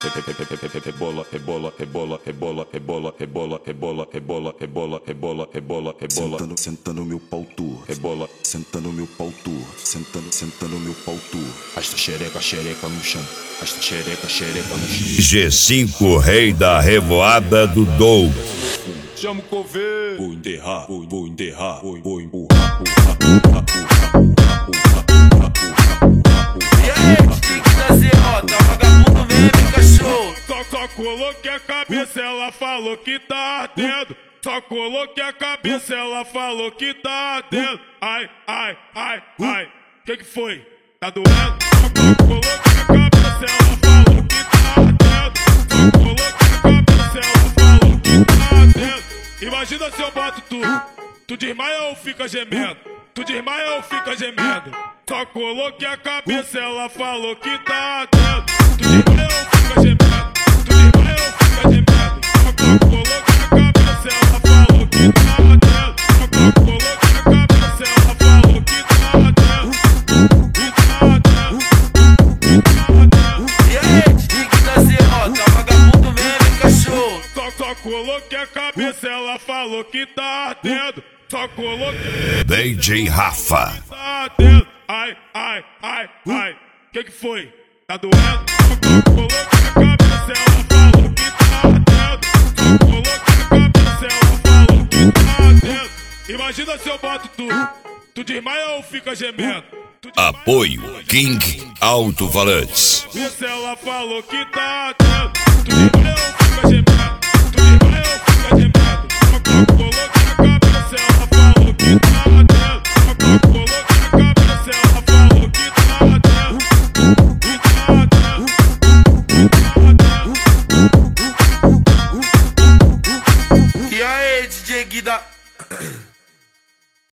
Rebola, rebola, rebola, rebola, rebola, rebola, rebola, rebola, rebola, rebola, rebola, rebola. Senta no meu pau tu, Rebola, senta no meu pau tu, senta no meu pau tu. Arrasta xereca, xereca no chão. Arrasta xereca, xereca no chão. G5, rei da revoada do Douglas. chama o coveiro. Vou enterrar, vou enterrar, vou empurrar. E aí, Tique da Zerota, vagabundo vem, cachorro. Só coloquei a cabeça, ela falou que tá ardendo. Só coloquei a cabeça, ela falou que tá ardendo. Ai, ai, ai, ai, que foi? Tá doendo? Só coloquei a cabeça, ela falou que tá ardendo. Só coloquei a cabeça, ela falou que tá ardendo. Imagina se eu boto tu desmaia ou fica gemendo? Tu desmaia ou fica gemendo? Só coloquei a cabeça, ela falou que tá ardendo. Tu desmaia ou fica gemendo? Tu desmaia ou fica gemendo? Só coloquei a cabeça, ela falou que tá ardendo. Só coloquei a cabeça, ela falou que tá ardendo. Que tá ardendo. E aí, Tique da Zerota, vagabundo vem, cachorro. Só coloquei a cabeça, ela falou que tá ardendo. Só coloquei. DJ Rafa. Tá ardendo. Ai, ai, ai, ai, que foi? Tá doendo? Só coloquei a cabeça, ela falou que tá ardendo. Só coloquei a cabeça, ela falou que tá ardendo. Imagina se eu boto tu desmaia ou fica gemendo? Tu desmaia Apoio King Alto-Falantes. ou ela falou que tá ardendo. Tu desmaia ou fica gemendo? Tu desmaia ou fica gemendo? Só coloquei a cabeça, ela falou que tá ardendo. Só coloquei a cabeça, ela falou que tá ardendo. Que tá ardendo. E aí, DJ Guida.